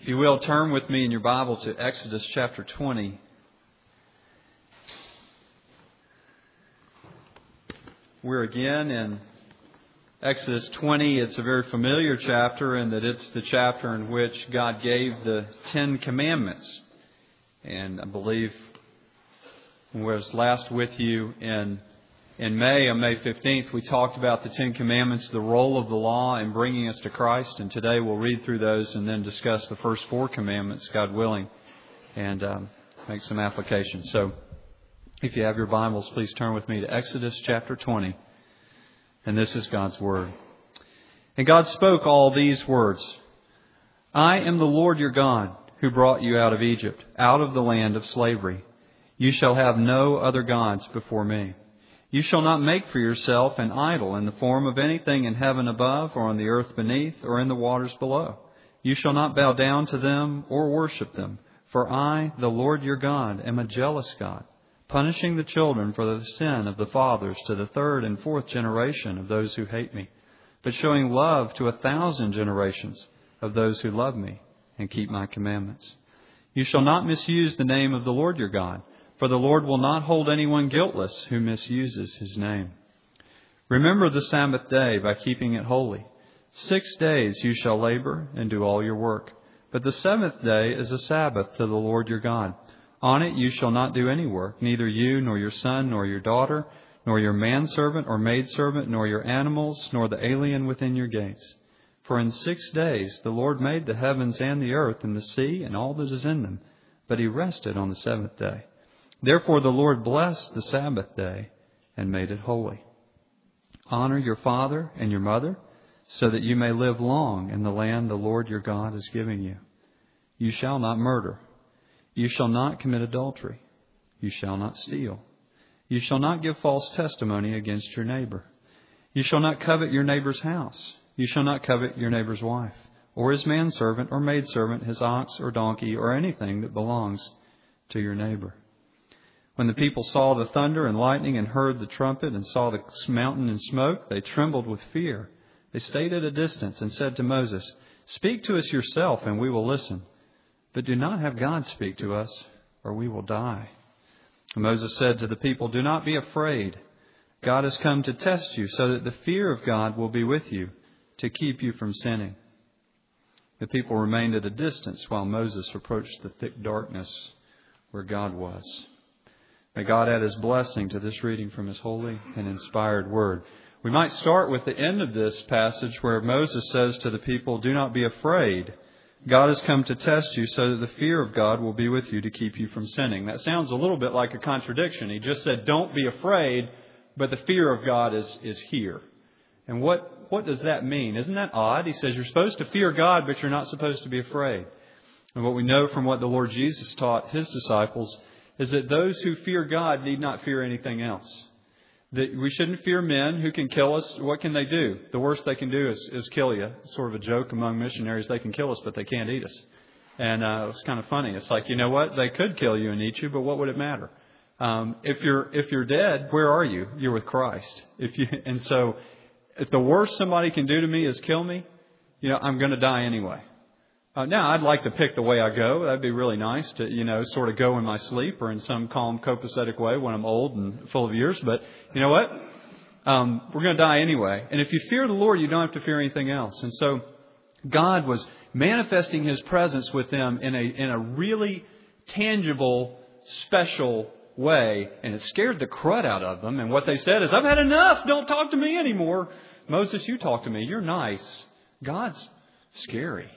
If you will, turn with me in your Bible to Exodus chapter 20. We're again in Exodus 20. It's a very familiar chapter in that it's the chapter in which God gave the Ten Commandments. And I believe when I was last with you in May, on May 15th, we talked about the Ten Commandments, the role of the law in bringing us to Christ. And today we'll read through those and then discuss the first four commandments, God willing, and make some applications. So if you have your Bibles, please turn with me to Exodus chapter 20. And this is God's Word. And God spoke all these words. I am the Lord your God, who brought you out of Egypt, out of the land of slavery. You shall have no other gods before me. You shall not make for yourself an idol in the form of anything in heaven above, or on the earth beneath, or in the waters below. You shall not bow down to them or worship them. For I, the Lord your God, am a jealous God, punishing the children for the sin of the fathers to the third and fourth generation of those who hate me, but showing love to 1,000 generations of those who love me and keep my commandments. You shall not misuse the name of the Lord your God, for the Lord will not hold anyone guiltless who misuses His name. Remember the Sabbath day by keeping it holy. 6 days you shall labor and do all your work, but the seventh day is a Sabbath to the Lord your God. On it you shall not do any work, neither you, nor your son, nor your daughter, nor your manservant or maidservant, nor your animals, nor the alien within your gates. For in 6 days the Lord made the heavens and the earth and the sea and all that is in them, but He rested on the seventh day. Therefore the Lord blessed the Sabbath day and made it holy. Honor your father and your mother, so that you may live long in the land the Lord your God is giving you. You shall not murder. You shall not commit adultery. You shall not steal. You shall not give false testimony against your neighbor. You shall not covet your neighbor's house. You shall not covet your neighbor's wife, or his manservant or maidservant, his ox or donkey, or anything that belongs to your neighbor. When the people saw the thunder and lightning and heard the trumpet and saw the mountain in smoke, they trembled with fear. They stayed at a distance and said to Moses, Speak to us yourself and we will listen. But do not have God speak to us, or we will die. And Moses said to the people, Do not be afraid. God has come to test you, so that the fear of God will be with you, to keep you from sinning. The people remained at a distance while Moses approached the thick darkness where God was. May God add His blessing to this reading from His holy and inspired Word. We might start with the end of this passage where Moses says to the people, Do not be afraid. God has come to test you so that the fear of God will be with you to keep you from sinning. That sounds a little bit like a contradiction. He just said, don't be afraid, but the fear of God is here. And what does that mean? Isn't that odd? He says you're supposed to fear God, but you're not supposed to be afraid. And what we know from what the Lord Jesus taught His disciples is that those who fear God need not fear anything else. That we shouldn't fear men who can kill us. What can they do? The worst they can do is kill you. It's sort of a joke among missionaries. They can kill us, but they can't eat us. And it's kind of funny. It's like, you know what? They could kill you and eat you, but what would it matter? If you're dead, where are you? You're with Christ. And so if the worst somebody can do to me is kill me, I'm going to die anyway. Now, I'd like to pick the way I go. That'd be really nice to, sort of go in my sleep or in some calm, copacetic way when I'm old and full of years. But you know what? We're going to die anyway. And if you fear the Lord, you don't have to fear anything else. And so God was manifesting His presence with them in a really tangible, special way. And it scared the crud out of them. And what they said is, I've had enough. Don't talk to me anymore. Moses, you talk to me. You're nice. God's scary.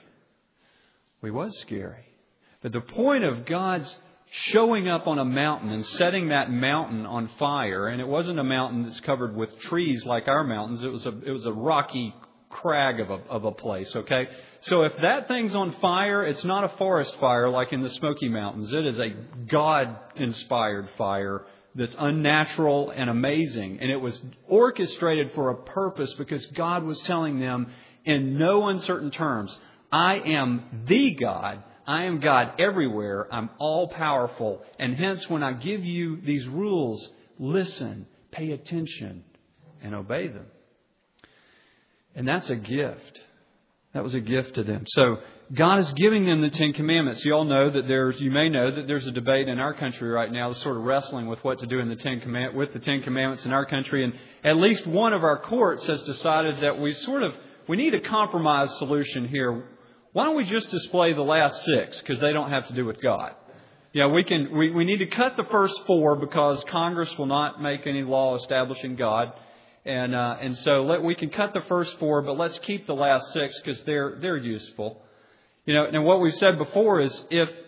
Well, He was scary. But the point of God's showing up on a mountain and setting that mountain on fire, and it wasn't a mountain that's covered with trees like our mountains. It was a rocky crag of a place, okay? So if that thing's on fire, it's not a forest fire like in the Smoky Mountains. It is a God-inspired fire that's unnatural and amazing. And it was orchestrated for a purpose because God was telling them in no uncertain terms, I am the God. I am God everywhere. I'm all powerful. And hence, when I give you these rules, listen, pay attention, and obey them. And that's a gift. That was a gift to them. So God is giving them the Ten Commandments. You may know that there's a debate in our country right now, sort of wrestling with what to do with the Ten Commandments in our country. And at least one of our courts has decided that we need a compromise solution here. Why don't we just display the last 6 because they don't have to do with God? Yeah, we need to cut the first 4 because Congress will not make any law establishing God. And so we can cut the first 4, but let's keep the last 6 because they're useful. And what we've said before is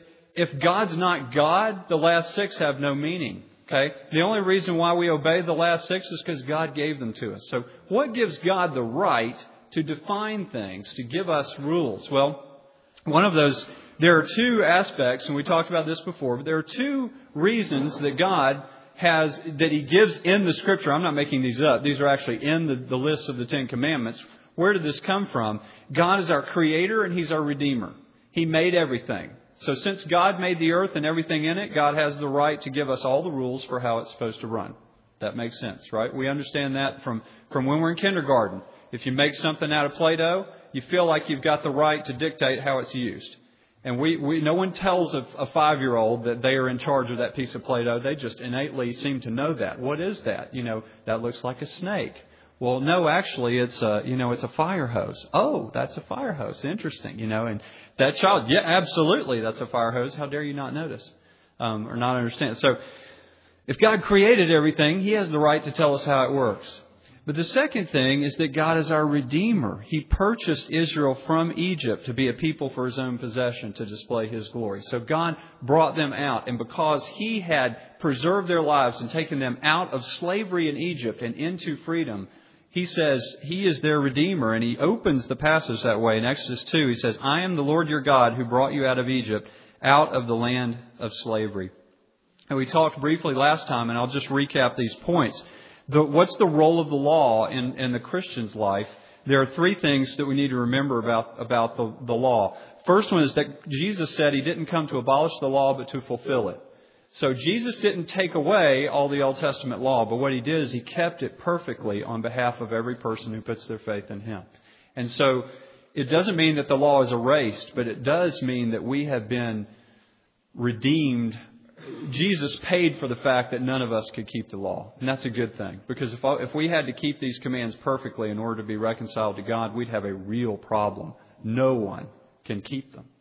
if God's not God, the last 6 have no meaning. Okay? The only reason why we obey the last 6 is because God gave them to us. So what gives God the right to define things, to give us rules? Well, one of those, there are 2 aspects, and we talked about this before, but there are 2 reasons that God has, that He gives in the Scripture. I'm not making these up. These are actually in the list of the 10 Commandments. Where did this come from? God is our Creator and He's our Redeemer. He made everything. So since God made the earth and everything in it, God has the right to give us all the rules for how it's supposed to run. That makes sense, right? We understand that from when we're in kindergarten. If you make something out of Play-Doh, you feel like you've got the right to dictate how it's used. And no one tells a 5-year-old that they are in charge of that piece of Play-Doh. They just innately seem to know that. What is that? That looks like a snake. Well, no, actually, it's a fire hose. Oh, that's a fire hose. Interesting, And that child, yeah, absolutely, that's a fire hose. How dare you not notice or not understand? So, if God created everything, He has the right to tell us how it works. But the second thing is that God is our Redeemer. He purchased Israel from Egypt to be a people for His own possession to display His glory. So God brought them out. And because He had preserved their lives and taken them out of slavery in Egypt and into freedom, He says He is their Redeemer. And He opens the passage that way. In Exodus 2, He says, I am the Lord your God who brought you out of Egypt, out of the land of slavery. And we talked briefly last time, and I'll just recap these points. What's the role of the law in the Christian's life? There are 3 things that we need to remember about the law. First one is that Jesus said He didn't come to abolish the law, but to fulfill it. So Jesus didn't take away all the Old Testament law, but what He did is He kept it perfectly on behalf of every person who puts their faith in Him. And so it doesn't mean that the law is erased, but it does mean that we have been redeemed. Jesus paid for the fact that none of us could keep the law. And that's a good thing. Because if we had to keep these commands perfectly in order to be reconciled to God, we'd have a real problem. No one can keep them.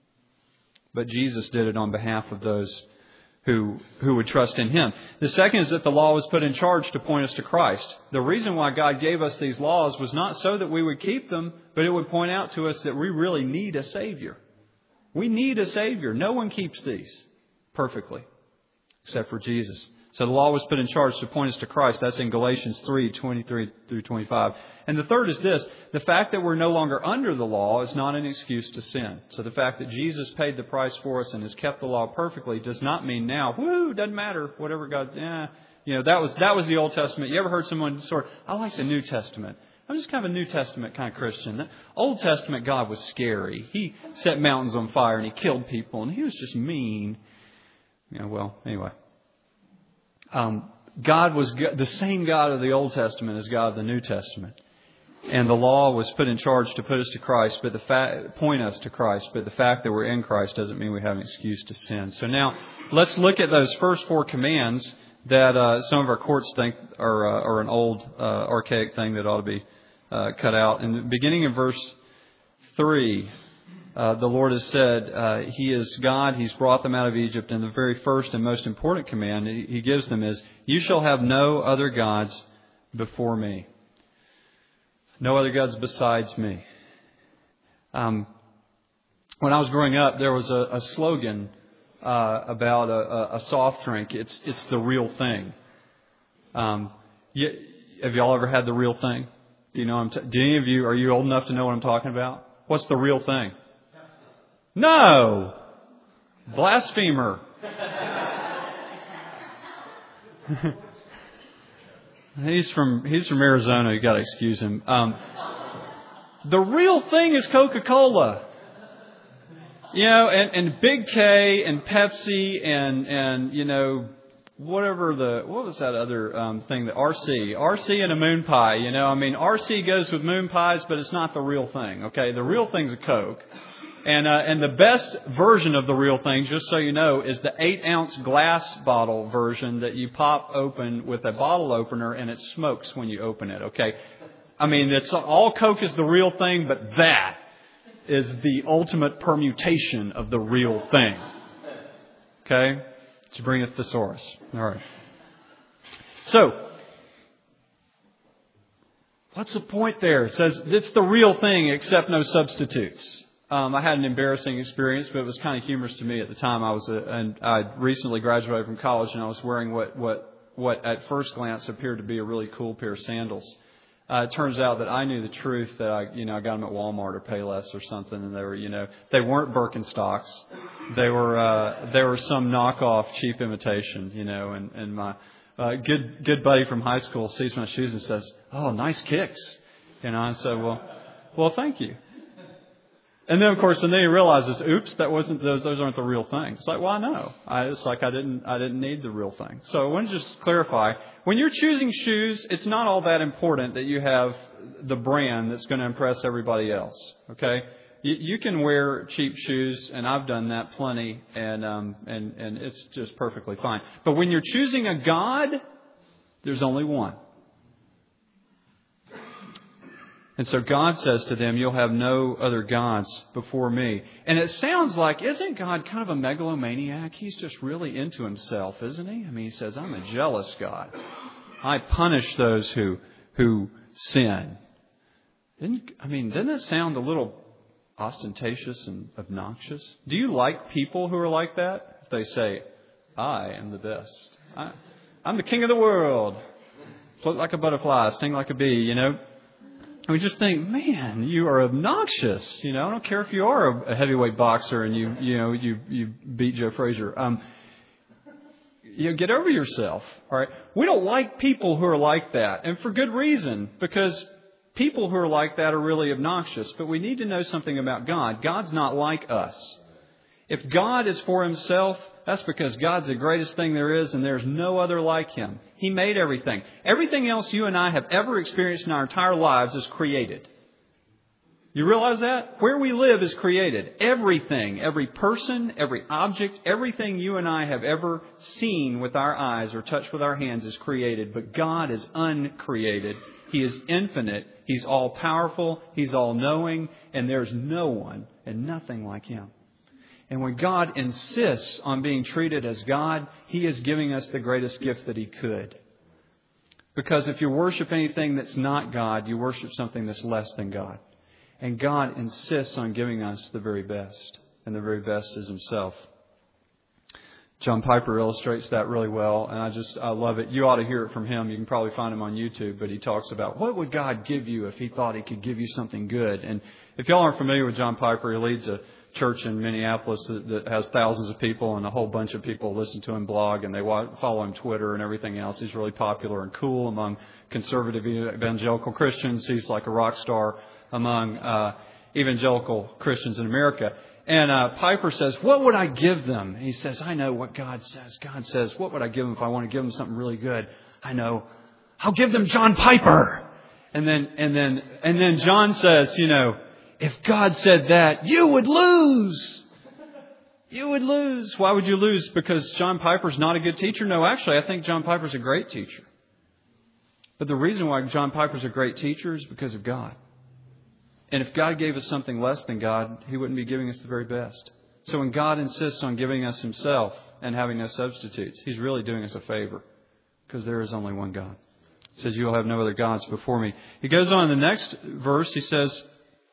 But Jesus did it on behalf of those who would trust in Him. The second is that the law was put in charge to point us to Christ. The reason why God gave us these laws was not so that we would keep them, but it would point out to us that we really need a Savior. We need a Savior. No one keeps these perfectly, except for Jesus. So the law was put in charge to point us to Christ. That's in Galatians 3:23 through 25. And the third is this. The fact that we're no longer under the law is not an excuse to sin. So the fact that Jesus paid the price for us and has kept the law perfectly does not mean now, doesn't matter, whatever God, that was the Old Testament. You ever heard someone I like the New Testament. I'm just kind of a New Testament kind of Christian. The Old Testament God was scary. He set mountains on fire and He killed people and He was just mean. Anyway. God was the same God of the Old Testament as God of the New Testament. And the law was put in charge to put us to Christ, point us to Christ. But the fact that we're in Christ doesn't mean we have an excuse to sin. So now, let's look at those first 4 commands that some of our courts think are an old, archaic thing that ought to be cut out. And beginning in verse 3, the Lord has said He is God. He's brought them out of Egypt. And the very first and most important command He gives them is, you shall have no other gods before me. No other gods besides me. When I was growing up, there was a slogan about a soft drink. It's the real thing. Have y'all ever had the real thing? Do you know? Do any of you, are you old enough to know what I'm talking about? What's the real thing? No! Blasphemer. He's from Arizona. You got to excuse him. The real thing is Coca-Cola. And Big K and Pepsi and what was that other thing that RC and a moon pie. RC goes with moon pies, but it's not the real thing. Okay, the real thing's a Coke. And the best version of the real thing, just so you know, is the 8-ounce glass bottle version that you pop open with a bottle opener and it smokes when you open it, okay? I mean, it's all Coke is the real thing, but that is the ultimate permutation of the real thing. Okay? To bring a thesaurus. All right. So, what's the point there? It says it's the real thing except no substitutes. I had an embarrassing experience, but it was kind of humorous to me at the time. I recently graduated from college, and I was wearing what at first glance appeared to be a really cool pair of sandals. It turns out that I knew the truth that I got them at Walmart or Payless or something, and they weren't Birkenstocks. They were some knockoff, cheap imitation, and my good buddy from high school sees my shoes and says, "Oh, nice kicks," I said, "Well, thank you." And then, of course, he realizes, oops, those aren't the real thing. It's like, well, I know. It's like I didn't need the real thing. So I want to just clarify. When you're choosing shoes, it's not all that important that you have the brand that's going to impress everybody else. Okay? You can wear cheap shoes, and I've done that plenty, and it's just perfectly fine. But when you're choosing a God, there's only one. And so God says to them, you'll have no other gods before me. And it sounds like, isn't God kind of a megalomaniac? He's just really into himself, isn't he? I mean, he says, I'm a jealous God. I punish those who sin. Doesn't that sound a little ostentatious and obnoxious? Do you like people who are like that? If they say, I am the best. I'm the king of the world. Float like a butterfly, sting like a bee, And we just think, man, you are obnoxious. I don't care if you are a heavyweight boxer and you beat Joe Frazier. Get over yourself. All right. We don't like people who are like that, and for good reason, because people who are like that are really obnoxious. But we need to know something about God. God's not like us. If God is for himself, that's because God's the greatest thing there is, and there's no other like him. He made everything. Everything else you and I have ever experienced in our entire lives is created. You realize that? Where we live is created. Everything, every person, every object, everything you and I have ever seen with our eyes or touched with our hands is created. But God is uncreated. He is infinite. He's all-powerful. He's all-knowing. And there's no one and nothing like him. And when God insists on being treated as God, he is giving us the greatest gift that he could. Because if you worship anything that's not God, you worship something that's less than God. And God insists on giving us the very best. And the very best is himself. John Piper illustrates that really well. And I love it. You ought to hear it from him. You can probably find him on YouTube. But he talks about what would God give you if he thought he could give you something good. And if y'all aren't familiar with John Piper, he leads a church in Minneapolis that has thousands of people, and a whole bunch of people listen to him blog, and they follow him Twitter and everything else. He's really popular and cool among conservative evangelical Christians. He's like a rock star among evangelical Christians in America. And Piper says, what would I give them? He says, I know what God says. God says, what would I give them if I want to give them something really good? I know. I'll give them John Piper. And then John says, if God said that, you would lose. You would lose. Why would you lose? Because John Piper's not a good teacher? No, actually, I think John Piper's a great teacher. But the reason why John Piper's a great teacher is because of God. And if God gave us something less than God, he wouldn't be giving us the very best. So when God insists on giving us himself and having no substitutes, he's really doing us a favor. Because there is only one God. He says, you will have no other gods before me. He goes on in the next verse. He says,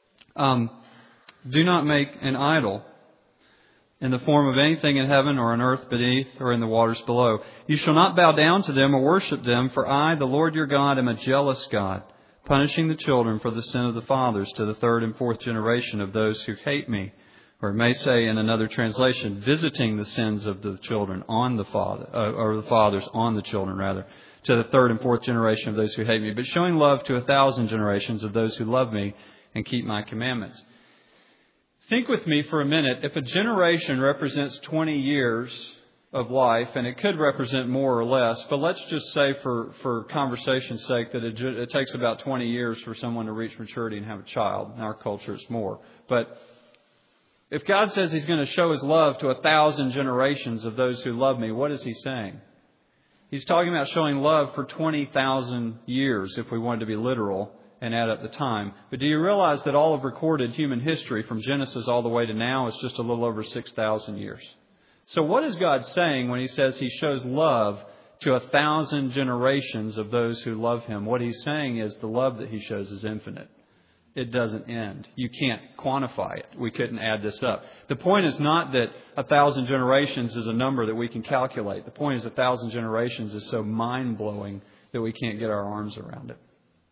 do not make an idol in the form of anything in heaven or on earth beneath or in the waters below. You shall not bow down to them or worship them, for I, the Lord your God, am a jealous God, punishing the children for the sin of the fathers to the third and fourth generation of those who hate me. Or it may say in another translation, visiting the sins of the children on the father, or the fathers on the children rather, to the third and fourth generation of those who hate me, but showing love to 1,000 generations of those who love me and keep my commandments. Think with me for a minute. If a generation represents 20 years of life, and it could represent more or less, but let's just say for conversation's sake that it takes about 20 years for someone to reach maturity and have a child. In our culture, it's more. But If God says He's going to show His love to 1,000 generations of those who love me, what is He saying? He's talking about showing love for 20,000 years, if we wanted to be literal and add up the time. But do you realize that all of recorded human history from Genesis all the way to now is just a little over 6,000 years? So what is God saying when He says He shows love to 1,000 generations of those who love Him? What He's saying is the love that He shows is infinite. It doesn't end. You can't quantify it. We couldn't add this up. The point is not that 1,000 generations is a number that we can calculate. The point is 1,000 generations is so mind-blowing that we can't get our arms around it.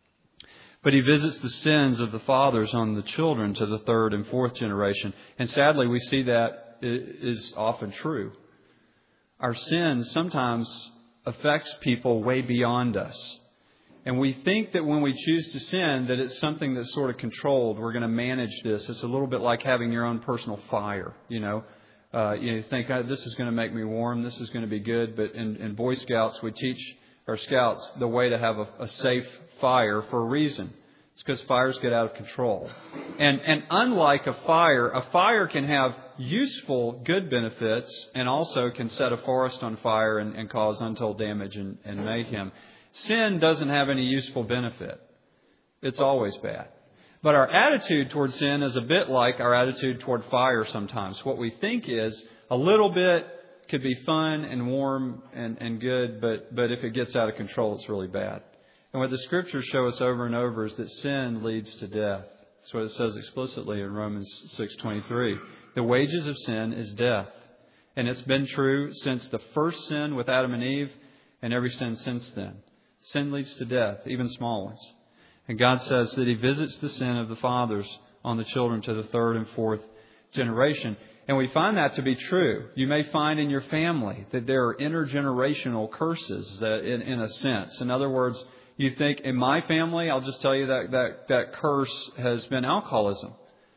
But He visits the sins of the fathers on the children to the third and fourth generation. And sadly, we see that is often true. Our sins sometimes affects people way beyond us. And we think that when we choose to sin, that it's something that's sort of controlled. We're going to manage this. It's a little bit like having your own personal fire, you think, this is going to make me warm. This is going to be good. But in Boy Scouts, we teach our scouts the way to have a safe fire for a reason. It's because fires get out of control. And unlike a fire can have useful, good benefits and also can set a forest on fire and cause untold damage and mayhem. Sin doesn't have any useful benefit. It's always bad. But our attitude toward sin is a bit like our attitude toward fire sometimes. What we think is a little bit could be fun and warm and good, but if it gets out of control, it's really bad. And what the Scriptures show us over and over is that sin leads to death. That's what it says explicitly in Romans 6:23. The wages of sin is death. And it's been true since the first sin with Adam and Eve and every sin since then. Sin leads to death, even small ones. And God says that He visits the sin of the fathers on the children to the third and fourth generation. And we find that to be true. You may find in your family that there are intergenerational curses in a sense. In other words, you think, in my family, I'll just tell you that curse has been alcoholism.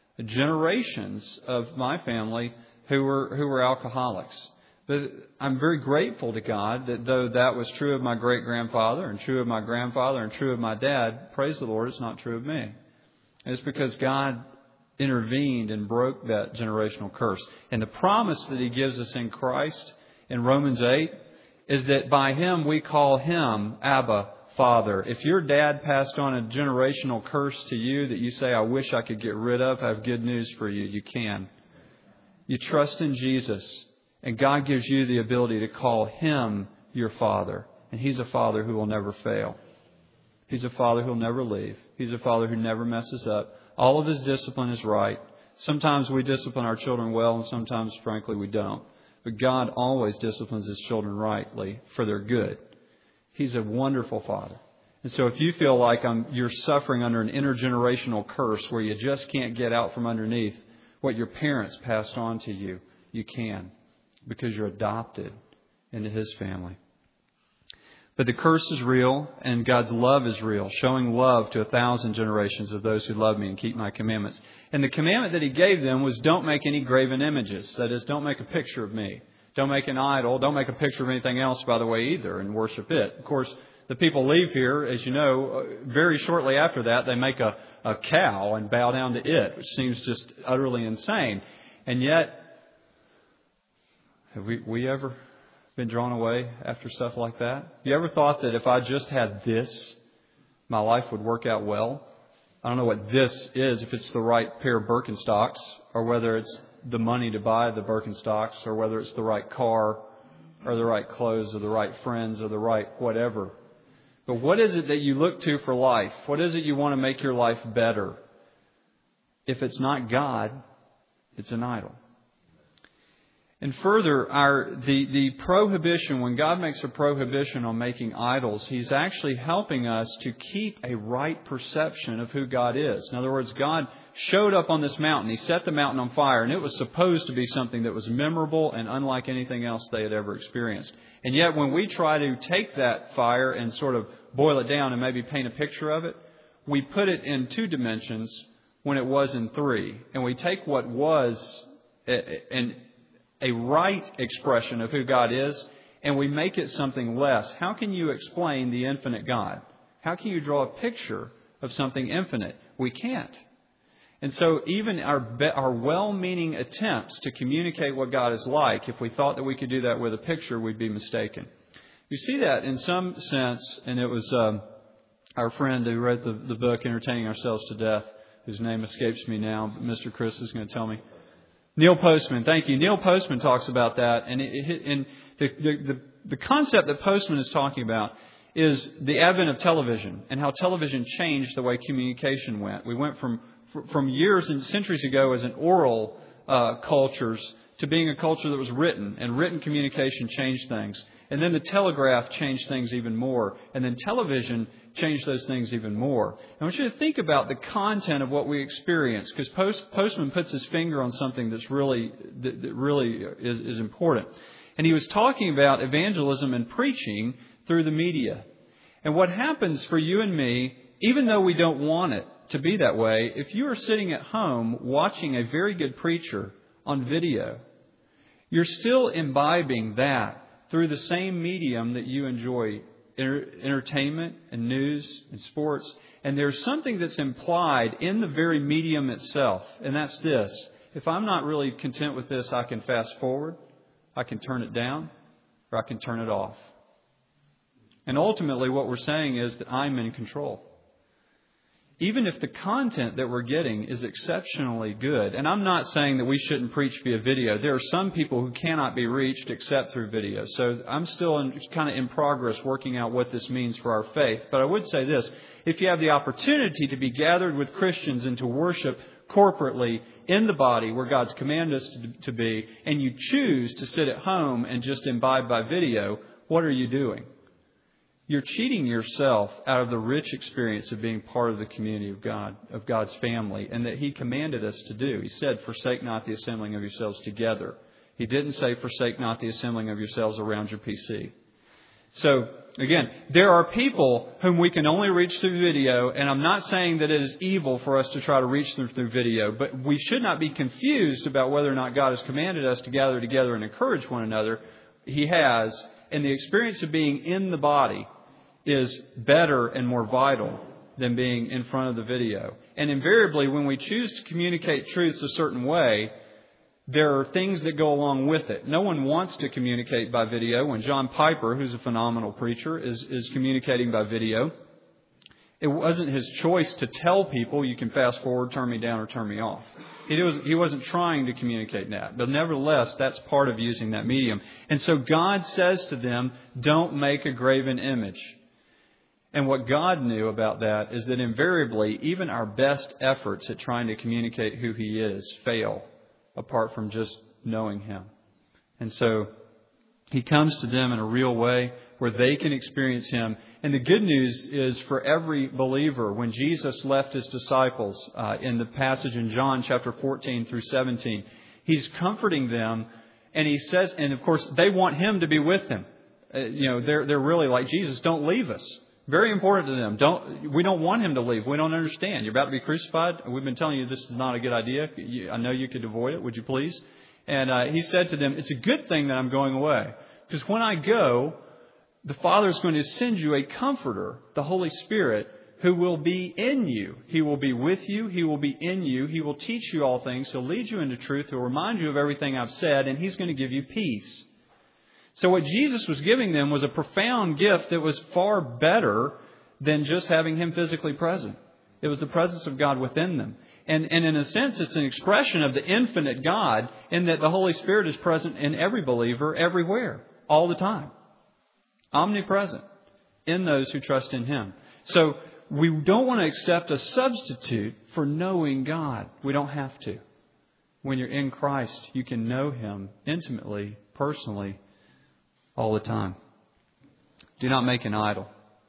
Generations of my family who were alcoholics. But I'm very grateful to God that though that was true of my great-grandfather and true of my grandfather and true of my dad, praise the Lord, it's not true of me. And it's because God intervened and broke that generational curse. And the promise that He gives us in Christ in Romans 8 is that by Him we call Him Abba, Father. If your dad passed on a generational curse to you that you say, I wish I could get rid of, I have good news for you. You can. You trust in Jesus. And God gives you the ability to call Him your Father. And He's a Father who will never fail. He's a Father who will never leave. He's a Father who never messes up. All of His discipline is right. Sometimes we discipline our children well, and sometimes, frankly, we don't. But God always disciplines His children rightly for their good. He's a wonderful Father. And so if you feel like you're suffering under an intergenerational curse where you just can't get out from underneath what your parents passed on to you, you can. Because you're adopted into His family. But the curse is real and God's love is real, showing love to 1,000 generations of those who love me and keep my commandments. And the commandment that He gave them was don't make any graven images. That is, don't make a picture of me. Don't make an idol. Don't make a picture of anything else, by the way, either, and worship it. Of course, the people leave here, as you know, very shortly after that, they make a cow and bow down to it, which seems just utterly insane. And yet, have we ever been drawn away after stuff like that? You ever thought that if I just had this, my life would work out well? I don't know what this is, if it's the right pair of Birkenstocks, or whether it's the money to buy the Birkenstocks, or whether it's the right car, or the right clothes, or the right friends, or the right whatever. But what is it that you look to for life? What is it you want to make your life better? If it's not God, it's an idol. And further, the prohibition, when God makes a prohibition on making idols, He's actually helping us to keep a right perception of who God is. In other words, God showed up on this mountain. He set the mountain on fire, and it was supposed to be something that was memorable and unlike anything else they had ever experienced. And yet, when we try to take that fire and sort of boil it down and maybe paint a picture of it, we put it in 2 dimensions when it was in 3. And we take what was a right expression of who God is, and we make it something less. How can you explain the infinite God? How can you draw a picture of something infinite? We can't. And so even our well-meaning attempts to communicate what God is like, if we thought that we could do that with a picture, we'd be mistaken. You see that in some sense, and it was our friend who wrote the book, Entertaining Ourselves to Death, whose name escapes me now, but Mr. Chris is going to tell me. Neil Postman, thank you. Neil Postman talks about that, and the concept that Postman is talking about is the advent of television and how television changed the way communication went. We went from years and centuries ago as an oral cultures to being a culture that was written, and written communication changed things. And then the telegraph changed things even more. And then television changed those things even more. I want you to think about the content of what we experience, because Postman puts his finger on something that really is important. And he was talking about evangelism and preaching through the media. And what happens for you and me, even though we don't want it to be that way, if you are sitting at home watching a very good preacher on video, you're still imbibing that through the same medium that you enjoy entertainment and news and sports. And there's something that's implied in the very medium itself. And that's this. If I'm not really content with this, I can fast forward, I can turn it down, or I can turn it off. And ultimately what we're saying is that I'm in control. Even if the content that we're getting is exceptionally good. And I'm not saying that we shouldn't preach via video. There are some people who cannot be reached except through video. So I'm still kind of in progress working out what this means for our faith. But I would say this. If you have the opportunity to be gathered with Christians and to worship corporately in the body where God's commanded us to be, and you choose to sit at home and just imbibe by video, what are you doing? You're cheating yourself out of the rich experience of being part of the community of God, of God's family, and that He commanded us to do. He said, forsake not the assembling of yourselves together. He didn't say, forsake not the assembling of yourselves around your PC. So, again, there are people whom we can only reach through video, and I'm not saying that it is evil for us to try to reach them through video, but we should not be confused about whether or not God has commanded us to gather together and encourage one another. He has, and the experience of being in the body is better and more vital than being in front of the video. And invariably, when we choose to communicate truths a certain way, there are things that go along with it. No one wants to communicate by video. When John Piper, who's a phenomenal preacher, is communicating by video, it wasn't his choice to tell people, you can fast forward, turn me down, or turn me off. He wasn't trying to communicate that. But nevertheless, that's part of using that medium. And so God says to them, don't make a graven image. And what God knew about that is that invariably, even our best efforts at trying to communicate who He is fail apart from just knowing Him. And so He comes to them in a real way where they can experience Him. And the good news is for every believer, when Jesus left His disciples in the passage in John chapter 14 through 17, He's comforting them. And He says, and of course, they want Him to be with them. They're really like, Jesus, don't leave us. Very important to them. We don't want Him to leave. We don't understand. You're about to be crucified. We've been telling you this is not a good idea. I know you could avoid it. Would you please? And He said to them, it's a good thing that I'm going away. Because when I go, the Father is going to send you a comforter, the Holy Spirit, who will be in you. He will be with you. He will be in you. He will teach you all things. He'll lead you into truth. He'll remind you of everything I've said. And He's going to give you peace. So what Jesus was giving them was a profound gift that was far better than just having Him physically present. It was the presence of God within them. And in a sense, it's an expression of the infinite God in that the Holy Spirit is present in every believer, everywhere, all the time. Omnipresent in those who trust in Him. So we don't want to accept a substitute for knowing God. We don't have to. When you're in Christ, you can know Him intimately, personally, all the time. Do not make an idol.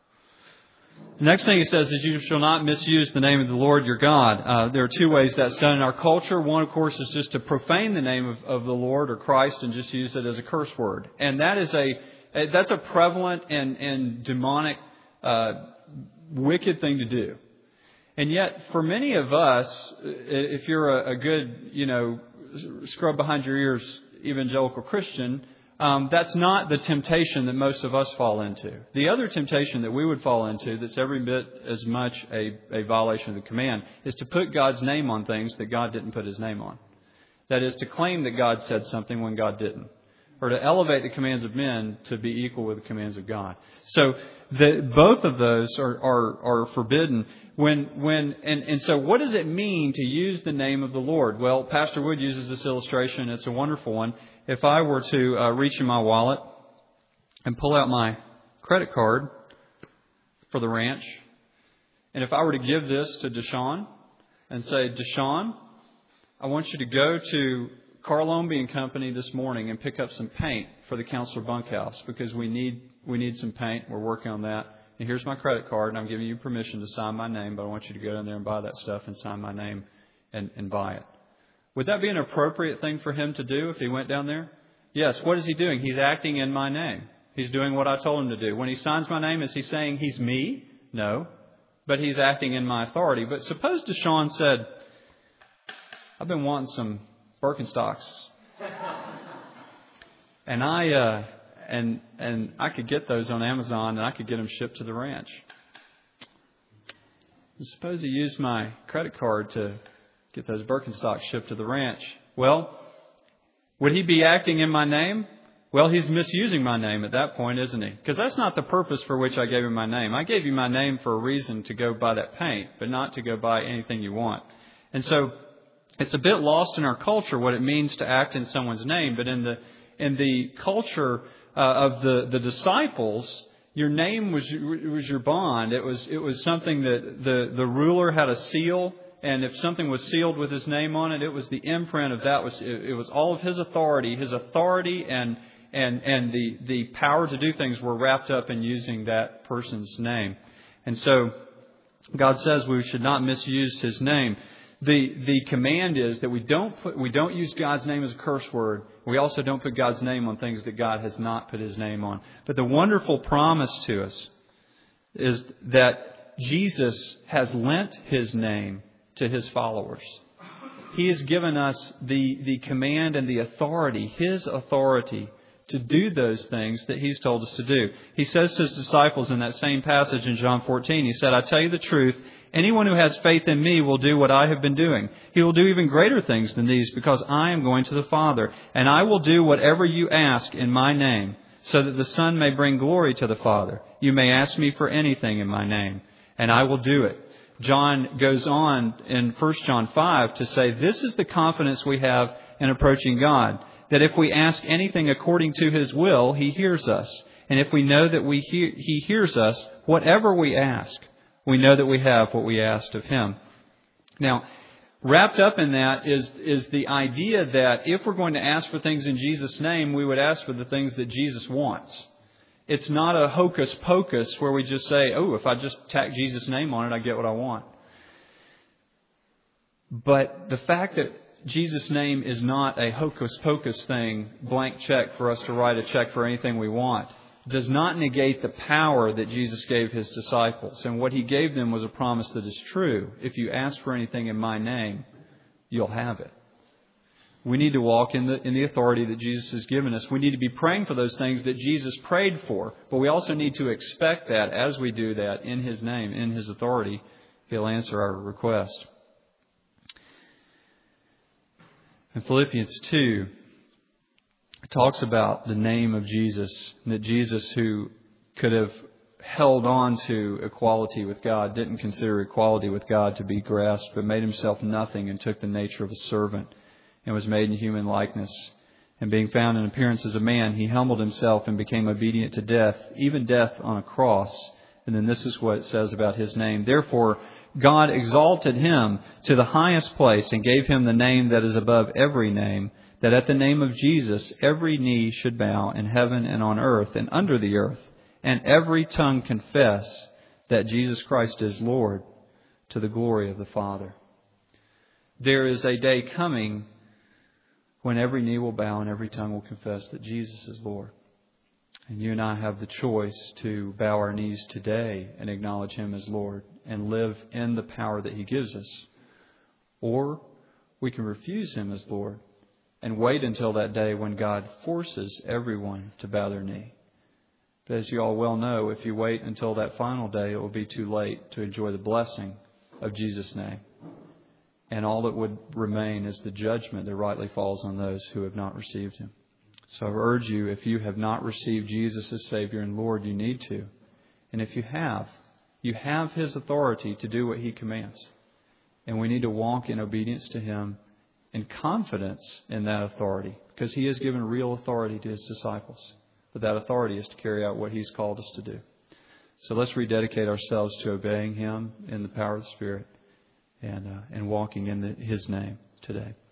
The next thing He says is you shall not misuse the name of the Lord your God. There are two ways that's done in our culture. One, of course, is just to profane the name of the Lord or Christ and just use it as a curse word. And that's a prevalent and demonic, wicked thing to do. And yet, for many of us, if you're a good, scrub behind your ears evangelical Christian, that's not the temptation that most of us fall into. The other temptation that we would fall into that's every bit as much a violation of the command is to put God's name on things that God didn't put His name on. That is to claim that God said something when God didn't. Or to elevate the commands of men to be equal with the commands of God. So both of those are forbidden. So what does it mean to use the name of the Lord? Well, Pastor Wood uses this illustration. It's a wonderful one. If I were to reach in my wallet and pull out my credit card for the ranch, and if I were to give this to Deshaun and say, Deshaun, I want you to go to Carl Ombie and Company this morning and pick up some paint for the counselor bunkhouse because we need some paint. We're working on that. And here's my credit card, and I'm giving you permission to sign my name, but I want you to go down there and buy that stuff and sign my name and buy it. Would that be an appropriate thing for him to do if he went down there? Yes. What is he doing? He's acting in my name. He's doing what I told him to do. When he signs my name, is he saying he's me? No. But he's acting in my authority. But suppose Deshaun said, I've been wanting some Birkenstocks. And I could get those on Amazon and I could get them shipped to the ranch. And suppose he used my credit card to get those Birkenstocks shipped to the ranch. Well, would he be acting in my name? Well, he's misusing my name at that point, isn't he? Because that's not the purpose for which I gave him my name. I gave you my name for a reason to go buy that paint, but not to go buy anything you want. And so it's a bit lost in our culture what it means to act in someone's name. But in the culture of the disciples, your name was your bond. It was something that the ruler had a seal, and if something was sealed with his name on it, it was the imprint of that. It was all of his authority and the power to do things were wrapped up in using that person's name. And so God says we should not misuse His name. The command is that we don't use God's name as a curse word. We also don't put God's name on things that God has not put His name on. But the wonderful promise to us is that Jesus has lent His name to His followers. He has given us the command and the authority, His authority, to do those things that He's told us to do. He says to His disciples in that same passage in John 14, He said, I tell you the truth, anyone who has faith in Me will do what I have been doing. He will do even greater things than these because I am going to the Father. And I will do whatever you ask in My name so that the Son may bring glory to the Father. You may ask Me for anything in My name, and I will do it. John goes on in 1 John 5 to say, this is the confidence we have in approaching God, that if we ask anything according to His will, He hears us. And if we know that He hears us, whatever we ask, we know that we have what we asked of Him. Now, wrapped up in that is the idea that if we're going to ask for things in Jesus' name, we would ask for the things that Jesus wants. It's not a hocus pocus where we just say, oh, if I just tack Jesus' name on it, I get what I want. But the fact that Jesus' name is not a hocus pocus thing, blank check for us to write a check for anything we want, does not negate the power that Jesus gave His disciples. And what He gave them was a promise that is true. If you ask for anything in My name, you'll have it. We need to walk in the authority that Jesus has given us. We need to be praying for those things that Jesus prayed for. But we also need to expect that as we do that in His name, in His authority, He'll answer our request. In Philippians 2, it talks about the name of Jesus, and that Jesus, who could have held on to equality with God, didn't consider equality with God to be grasped, but made Himself nothing and took the nature of a servant and was made in human likeness. And being found in appearance as a man, He humbled Himself and became obedient to death, even death on a cross. And then this is what it says about His name. Therefore, God exalted Him to the highest place and gave Him the name that is above every name, that at the name of Jesus every knee should bow in heaven and on earth and under the earth, and every tongue confess that Jesus Christ is Lord, to the glory of the Father. There is a day coming when every knee will bow and every tongue will confess that Jesus is Lord. And you and I have the choice to bow our knees today and acknowledge Him as Lord and live in the power that He gives us. Or we can refuse Him as Lord and wait until that day when God forces everyone to bow their knee. But as you all well know, if you wait until that final day, it will be too late to enjoy the blessing of Jesus' name. And all that would remain is the judgment that rightly falls on those who have not received Him. So I urge you, if you have not received Jesus as Savior and Lord, you need to. And if you have His authority to do what He commands. And we need to walk in obedience to Him and confidence in that authority, because He has given real authority to His disciples. But that authority is to carry out what He's called us to do. So let's rededicate ourselves to obeying Him in the power of the Spirit and walking in His name today.